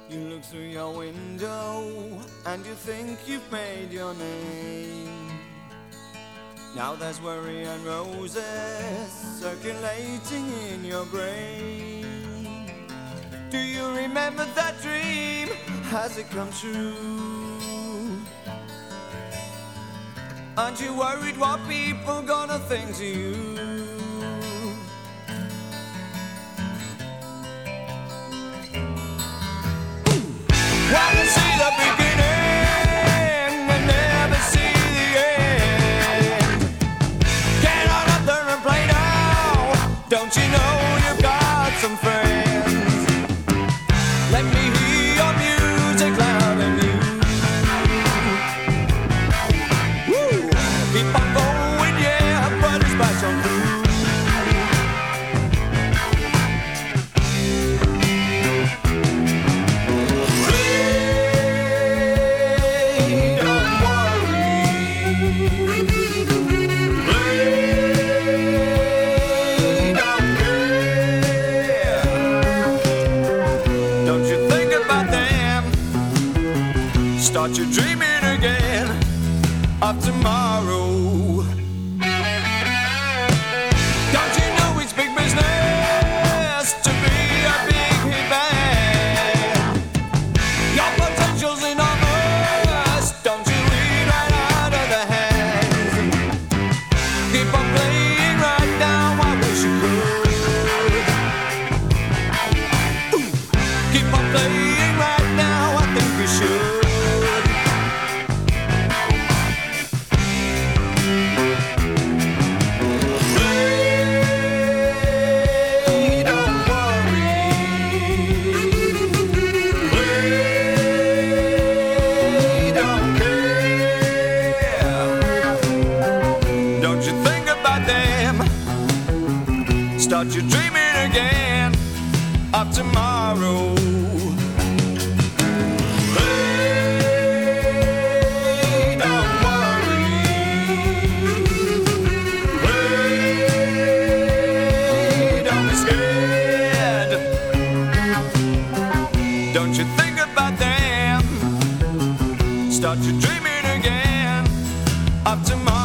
You look through your window and you think you've made your name. Now there's worry and roses circulating in your brain. Do you remember that dream? Has it come true? Aren't you worried what people gonna think to you? Wanna see the beginning and never see the end. Get on up there and play now. Don't you know you've got some friends? Let me hear your music loud and new. Woo! Keep on going, yeah, brothers back on through. Start your dreaming again of tomorrow. Don't you know it's big business to be a big hit band? Your potential's enormous. Don't you read right out of the hands? Keep on playing right now, I wish you could. Keep on playing right now, I think you should. Start your dreaming again of tomorrow. Hey, don't worry. Hey, don't be scared. Don't you think about them. Start your dreaming again of tomorrow.